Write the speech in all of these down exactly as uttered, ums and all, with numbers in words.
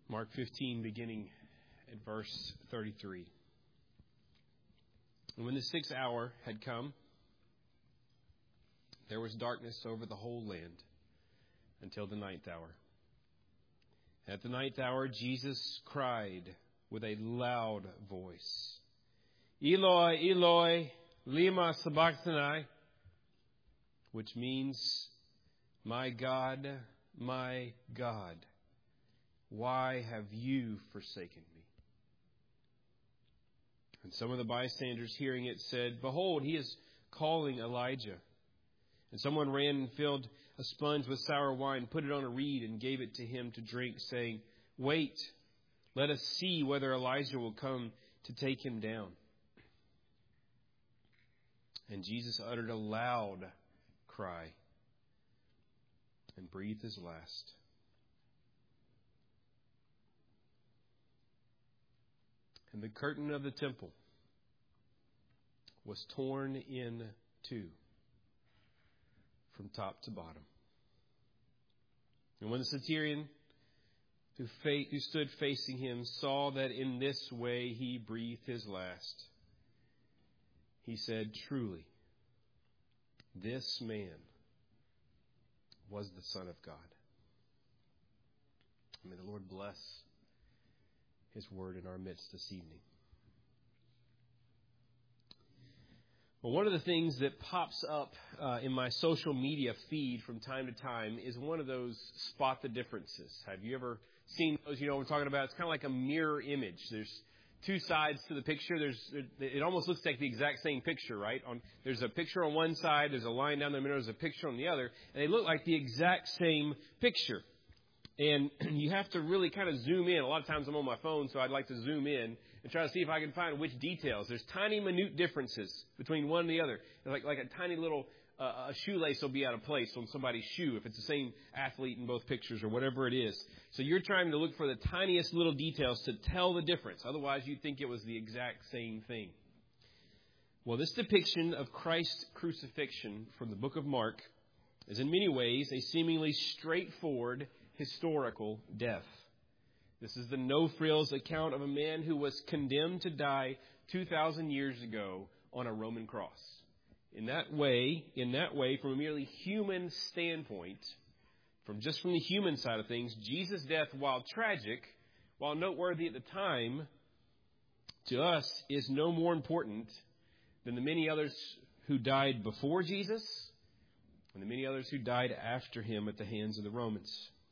Mark fifteen, beginning at verse thirty-three. And when the sixth hour had come, there was darkness over the whole land until the ninth hour. At the ninth hour, Jesus cried with a loud voice, Eloi, Eloi, lema sabachthani, which means, My God, my God, why have you forsaken me? And some of the bystanders hearing it said, Behold, he is calling Elijah. And someone ran and filled a sponge with sour wine, put it on a reed, and gave it to him to drink, saying, Wait, let us see whether Elijah will come to take him down. And Jesus uttered a loud cry and breathed his last. And the curtain of the temple was torn in two from top to bottom. And when the centurion who, fa- who stood facing him saw that in this way he breathed his last, he said, Truly, this man was the Son of God. May the Lord bless His word in our midst this evening. Well, one of the things that pops up uh, in my social media feed from time to time is one of those spot the differences. Have you ever seen those? You know what we're talking about? It's kind of like a mirror image. There's two sides to the picture. There's it almost looks like the exact same picture, right? On there's a picture on one side, there's a line down the middle, there's a picture on the other, and they look like the exact same picture. And you have to really kind of zoom in. A lot of times I'm on my phone, so I'd like to zoom in and try to see if I can find which details. There's tiny, minute differences between one and the other. Like, like a tiny little uh, a shoelace will be out of place on somebody's shoe if it's the same athlete in both pictures or whatever it is. So you're trying to look for the tiniest little details to tell the difference. Otherwise, you'd think it was the exact same thing. Well, this depiction of Christ's crucifixion from the book of Mark is in many ways a seemingly straightforward historical death. This is the no-frills account of a man who was condemned to die two thousand years ago on a Roman cross. In that way, in that way, from a merely human standpoint, from just from the human side of things, Jesus' death, while tragic, while noteworthy at the time, to us is no more important than the many others who died before Jesus and the many others who died after him at the hands of the Romans.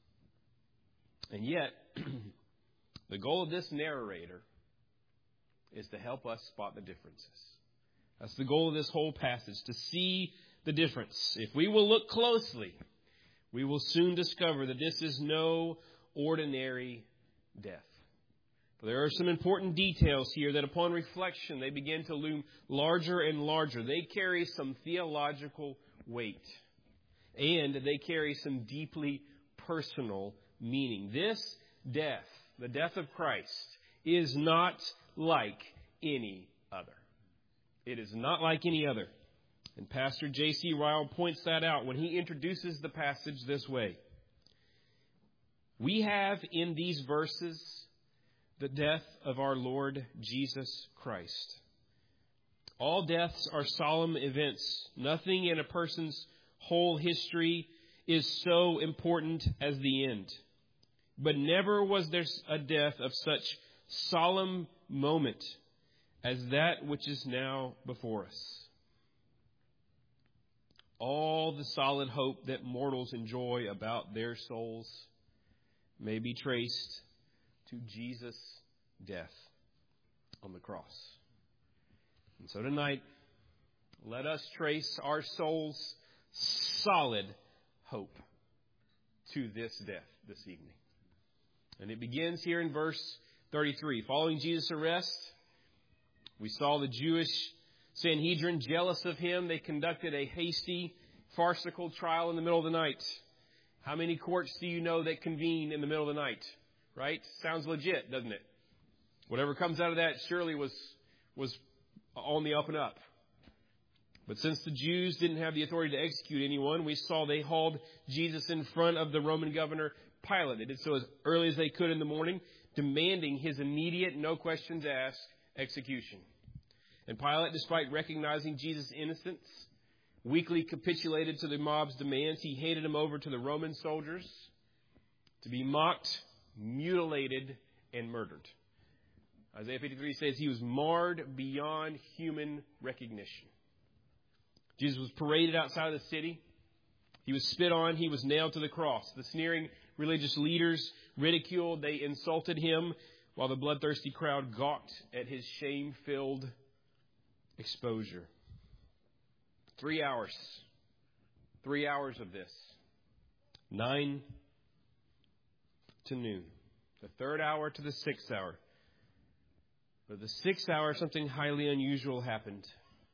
And yet, the goal of this narrator is to help us spot the differences. That's the goal of this whole passage, to see the difference. If we will look closely, we will soon discover that this is no ordinary death. But there are some important details here that upon reflection, they begin to loom larger and larger. They carry some theological weight, and they carry some deeply personal meaning. This death, the death of Christ, is not like any other. It is not like any other. And Pastor J C Ryle points that out when he introduces the passage this way. We have in these verses the death of our Lord Jesus Christ. All deaths are solemn events. Nothing in a person's whole history is so important as the end. But never was there a death of such solemn moment as that which is now before us. All the solid hope that mortals enjoy about their souls may be traced to Jesus' death on the cross. And so tonight, let us trace our soul's solid hope to this death this evening. And it begins here in verse thirty-three. Following Jesus' arrest, we saw the Jewish Sanhedrin jealous of him. They conducted a hasty, farcical trial in the middle of the night. How many courts do you know that convene in the middle of the night? Right? Sounds legit, doesn't it? Whatever comes out of that surely was, was on the up and up. But since the Jews didn't have the authority to execute anyone, we saw they hauled Jesus in front of the Roman governor Pilate. They did so as early as they could in the morning, demanding his immediate, no questions asked, execution. And Pilate, despite recognizing Jesus' innocence, weakly capitulated to the mob's demands. He handed him over to the Roman soldiers to be mocked, mutilated, and murdered. Isaiah fifty-three says he was marred beyond human recognition. Jesus was paraded outside of the city. He was spit on. He was nailed to the cross. The sneering religious leaders ridiculed. They insulted him while the bloodthirsty crowd gawked at his shame-filled exposure. Three hours. Three hours of this. Nine to noon. The third hour to the sixth hour. But the sixth hour, something highly unusual happened.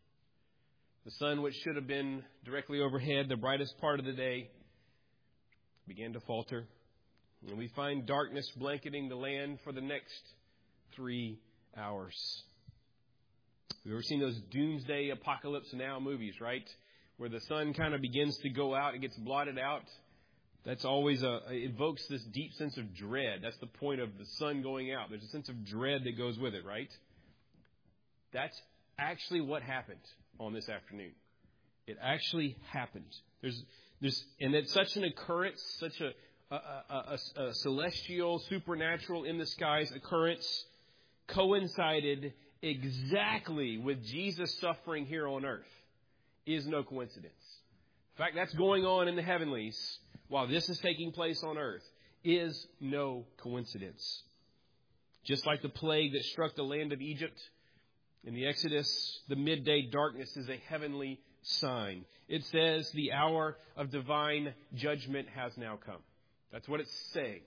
The sun, which should have been directly overhead, the brightest part of the day, began to falter. And we find darkness blanketing the land for the next three hours. We've ever seen those doomsday apocalypse now movies, right? Where the sun kind of begins to go out, it gets blotted out. That's always a, it evokes this deep sense of dread. That's the point of the sun going out. There's a sense of dread that goes with it, right? That's actually what happened on this afternoon. It actually happened. There's, there's, and it's such an occurrence, such a, a, a, a, a celestial, supernatural, in the skies occurrence, coincided exactly with Jesus' suffering here on earth, is no coincidence. In fact, that's going on in the heavenlies while this is taking place on earth, is no coincidence. Just like the plague that struck the land of Egypt in the Exodus, the midday darkness is a heavenly sign. It says the hour of divine judgment has now come. That's what it's saying.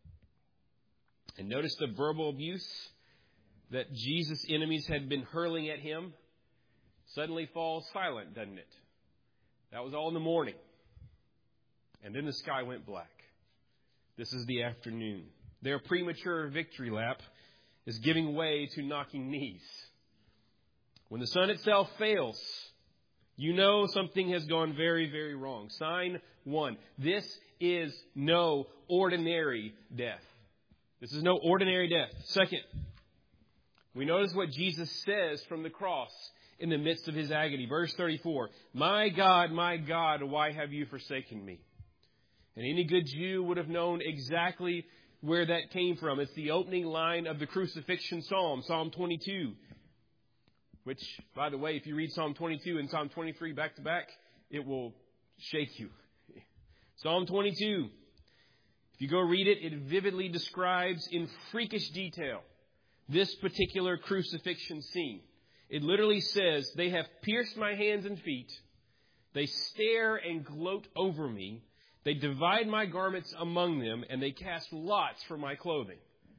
And notice the verbal abuse that Jesus' enemies had been hurling at him suddenly falls silent, doesn't it? That was all in the morning. And then the sky went black. This is the afternoon. Their premature victory lap is giving way to knocking knees. When the sun itself fails, you know something has gone very, very wrong. Sign one. This is no ordinary death. This is no ordinary death. Second, we notice what Jesus says from the cross in the midst of his agony. Verse thirty-four, "My God, my God, why have you forsaken me?" And any good Jew would have known exactly where that came from. It's the opening line of the crucifixion psalm, Psalm twenty-two. Which, by the way, if you read Psalm twenty-two and Psalm twenty-three back to back, it will shake you. Psalm twenty-two, if you go read it, it vividly describes in freakish detail this particular crucifixion scene. It literally says, "They have pierced my hands and feet. They stare and gloat over me. They divide my garments among them, and they cast lots for my clothing."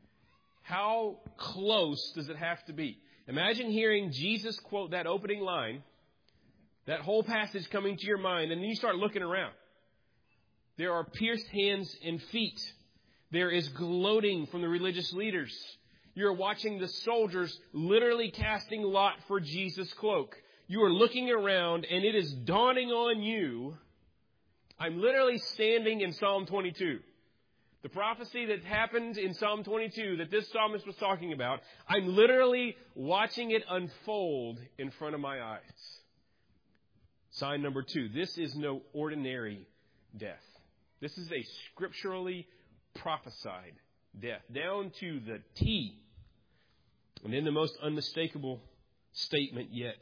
How close does it have to be? Imagine hearing Jesus quote that opening line, that whole passage coming to your mind, and then you start looking around. There are pierced hands and feet. There is gloating from the religious leaders. You're watching the soldiers literally casting lot for Jesus' cloak. You are looking around, and it is dawning on you, I'm literally standing in Psalm twenty-two. The prophecy that happened in Psalm twenty-two that this psalmist was talking about, I'm literally watching it unfold in front of my eyes. Sign number two, this is no ordinary death. This is a scripturally prophesied death, down to the T. And in the most unmistakable statement yet.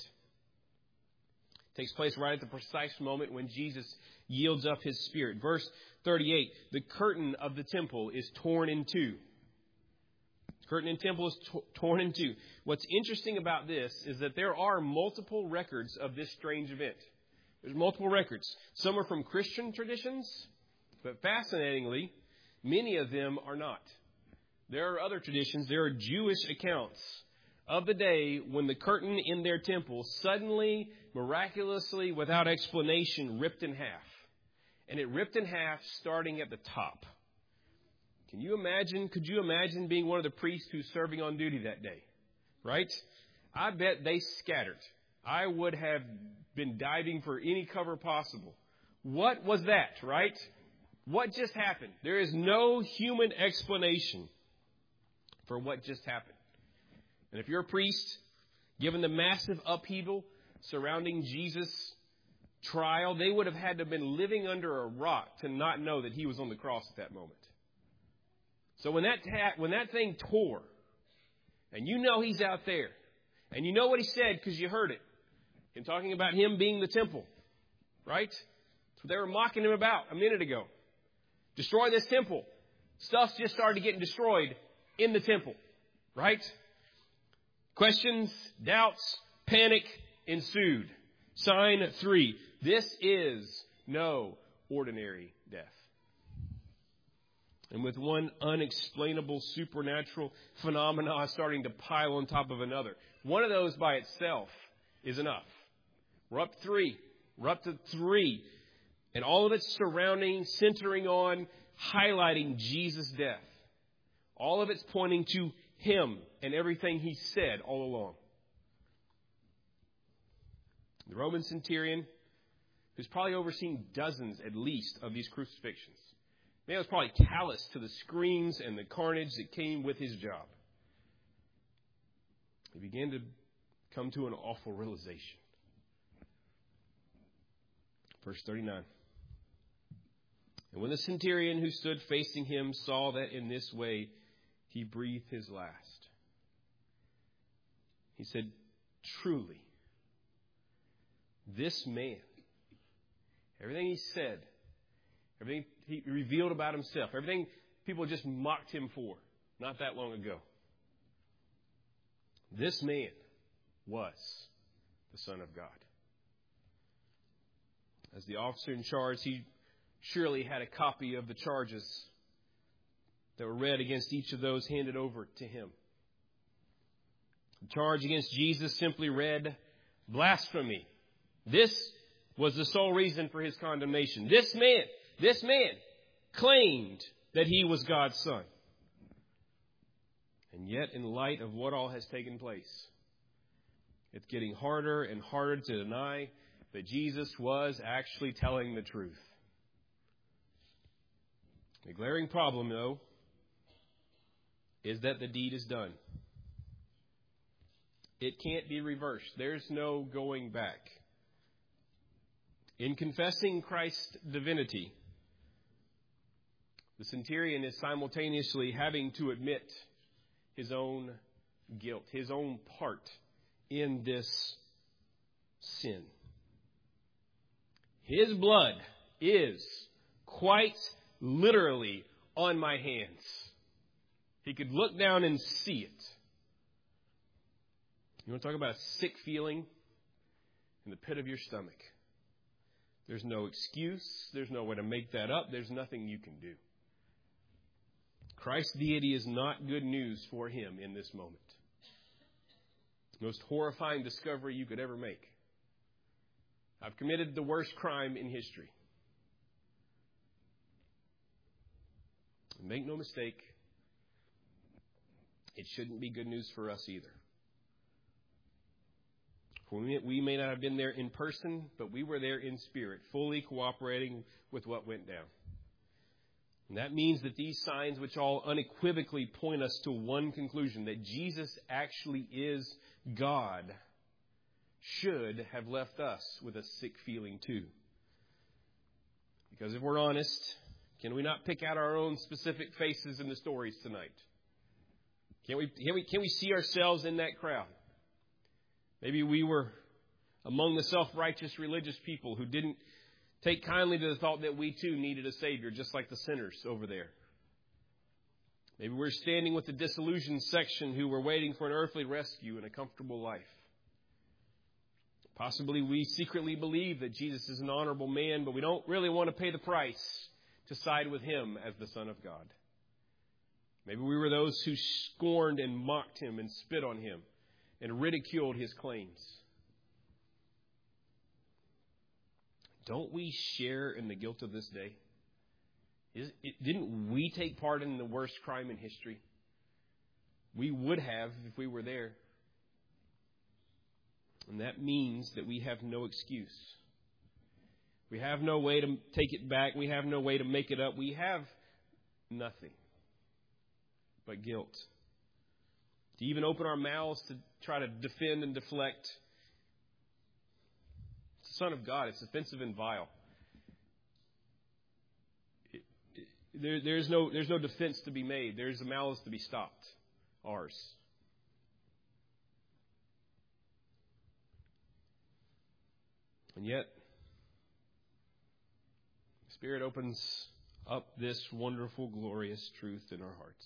It takes place right at the precise moment when Jesus yields up his spirit. Verse thirty-eight, the curtain of the temple is torn in two. The curtain in the temple is t- torn in two. What's interesting about this is that there are multiple records of this strange event. There's multiple records. Some are from Christian traditions, but fascinatingly, many of them are not. There are other traditions. There are Jewish accounts of the day when the curtain in their temple suddenly, miraculously, without explanation, ripped in half. And it ripped in half starting at the top. Can you imagine? Could you imagine being one of the priests who's serving on duty that day? Right? I bet they scattered. I would have been diving for any cover possible. What was that, right? What just happened? There is no human explanation for what just happened. And if you're a priest, given the massive upheaval surrounding Jesus' trial, they would have had to have been living under a rock to not know that he was on the cross at that moment. So when that ta- when that thing tore, and you know he's out there, and you know what he said because you heard it, in talking about him being the temple, right? That's what they were mocking him about a minute ago. Destroy this temple. Stuff's just started getting destroyed in the temple, right? Questions, doubts, panic ensued. Sign three. This is no ordinary death. And with one unexplainable supernatural phenomena starting to pile on top of another, one of those by itself is enough. We're up three. We're up to three. And all of it surrounding, centering on, highlighting Jesus' death. All of it's pointing to him and everything he said all along. The Roman centurion, who's probably overseen dozens at least of these crucifixions, man was probably callous to the screams and the carnage that came with his job. He began to come to an awful realization. Verse thirty-nine. And when the centurion who stood facing him saw that in this way he breathed his last, he said, truly, this man, everything he said, everything he revealed about himself, everything people just mocked him for not that long ago, this man was the Son of God. As the officer in charge, he surely had a copy of the charges that were read against each of those handed over to him. The charge against Jesus simply read, blasphemy. This was the sole reason for his condemnation. This man, this man claimed that he was God's Son. And yet, in light of what all has taken place, it's getting harder and harder to deny that Jesus was actually telling the truth. The glaring problem, though, is that the deed is done. It can't be reversed. There's no going back. In confessing Christ's divinity, the centurion is simultaneously having to admit his own guilt, his own part in this sin. His blood is quite literally on my hands. He could look down and see it. You want to talk about a sick feeling in the pit of your stomach? There's no excuse. There's no way to make that up. There's nothing you can do. Christ's deity is not good news for him in this moment. Most horrifying discovery you could ever make. I've committed the worst crime in history. Make no mistake, it shouldn't be good news for us either. We may not have been there in person, but we were there in spirit, fully cooperating with what went down. And that means that these signs, which all unequivocally point us to one conclusion, that Jesus actually is God, should have left us with a sick feeling too. Because if we're honest, can we not pick out our own specific faces in the stories tonight? Can we, can we, can we see ourselves in that crowd? Maybe we were among the self-righteous religious people who didn't take kindly to the thought that we too needed a Savior, just like the sinners over there. Maybe we're standing with the disillusioned section who were waiting for an earthly rescue and a comfortable life. Possibly we secretly believe that Jesus is an honorable man, but we don't really want to pay the price to side with him as the Son of God. Maybe we were those who scorned and mocked him and spit on him and ridiculed his claims. Don't we share in the guilt of this day? Is, it, didn't we take part in the worst crime in history? We would have if we were there. And that means that we have no excuse. We have no way to take it back. We have no way to make it up. We have nothing but guilt. To even open our mouths to try to defend and deflect. It's the Son of God. It's offensive and vile. It, it, there, there's no, there's no defense to be made. There's a malice to be stopped. Ours. And yet, the Spirit opens up this wonderful, glorious truth in our hearts.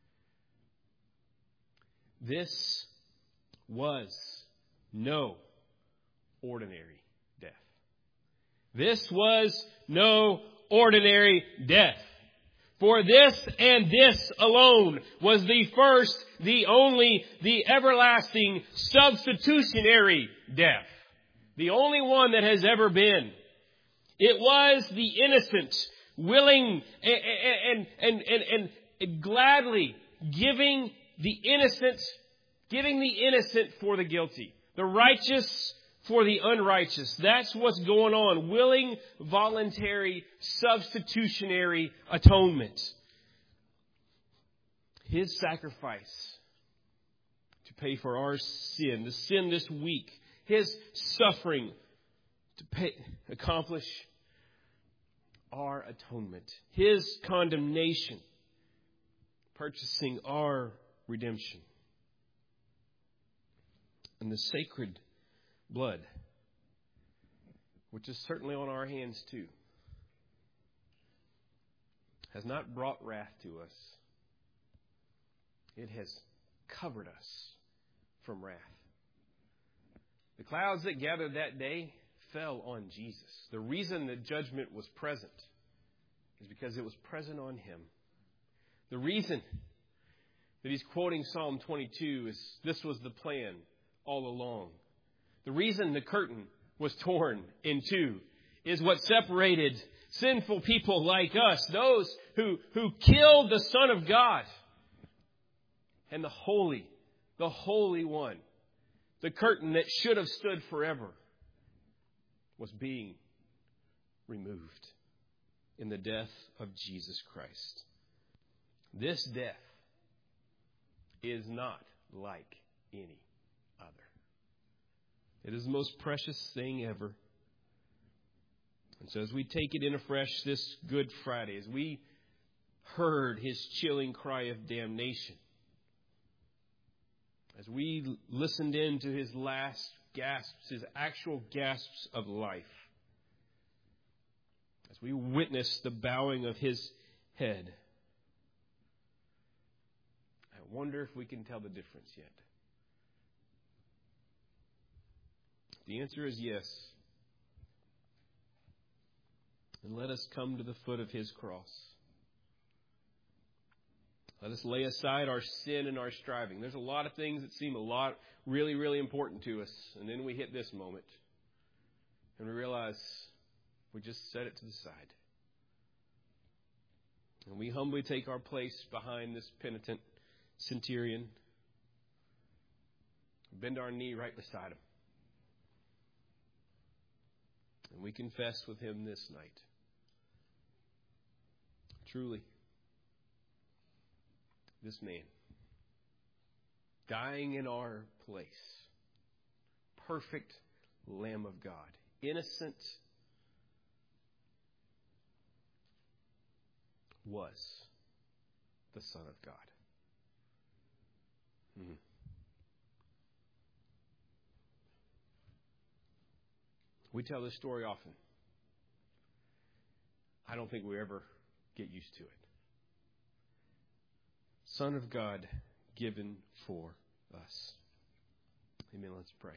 This was no ordinary death. This was no ordinary death. For this and this alone was the first, the only, the everlasting substitutionary death. The only one that has ever been. It was the innocent, willing and, and, and, and, and gladly giving the innocent, giving the innocent for the guilty. The righteous for the unrighteous. That's what's going on. Willing, voluntary, substitutionary atonement. His sacrifice to pay for our sin, the sin this week. His suffering to pay, accomplish our atonement. His condemnation, purchasing our redemption. And the sacred blood, which is certainly on our hands too, has not brought wrath to us. It has covered us from wrath. The clouds that gathered that day fell on Jesus. The reason the judgment was present is because it was present on Him. The reason that he's quoting Psalm twenty-two is this was the plan all along. The reason the curtain was torn in two is what separated sinful people like us, those who, who killed the Son of God, and the Holy, the Holy One. The curtain that should have stood forever was being removed in the death of Jesus Christ. This death is not like any other. It is the most precious thing ever. And so as we take it in afresh this Good Friday, as we heard His chilling cry of damnation, as we listened in to His last gasps, His actual gasps of life, as we witnessed the bowing of His head, I wonder if we can tell the difference yet. The answer is yes. And let us come to the foot of His cross. Let us lay aside our sin and our striving. There's a lot of things that seem a lot really, really important to us. And then we hit this moment. And we realize we just set it to the side. And we humbly take our place behind this penitent centurion. Bend our knee right beside him. And we confess with him this night. Truly, this man, dying in our place, perfect Lamb of God, innocent, was the Son of God. Mm-hmm. We tell this story often. I don't think we ever get used to it. Son of God given for us. Amen. Let's pray.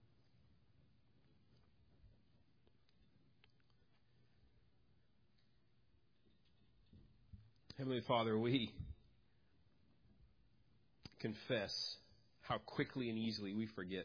Heavenly Father, we confess how quickly and easily we forget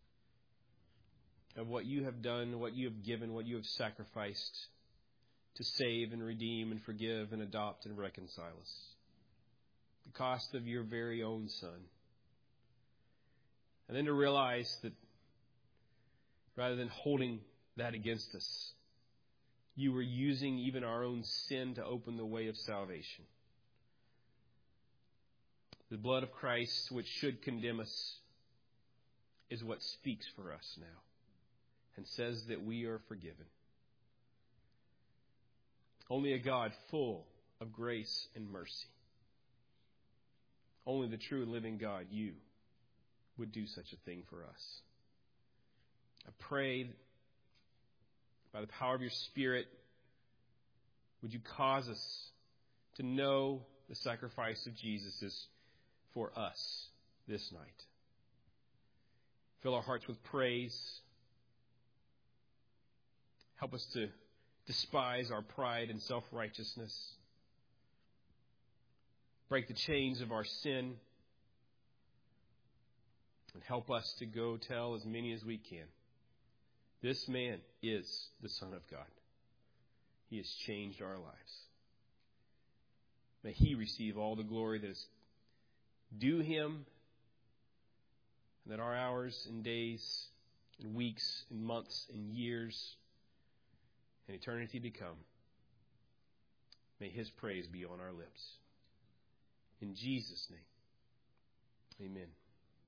of what you have done, what you have given, what you have sacrificed to save and redeem and forgive and adopt and reconcile us. The cost of your very own Son. And then to realize that rather than holding that against us, you were using even our own sin to open the way of salvation. The blood of Christ, which should condemn us, is what speaks for us now and says that we are forgiven. Only a God full of grace and mercy, only the true and living God, you, would do such a thing for us. I pray, by the power of your Spirit, would you cause us to know the sacrifice of Jesus is for us this night. Fill our hearts with praise. Help us to despise our pride and self-righteousness. Break the chains of our sin. And help us to go tell as many as we can. This man is the Son of God. He has changed our lives. May He receive all the glory that is due Him, and that our hours and days and weeks and months and years and eternity to come, may His praise be on our lips. In Jesus' name, amen.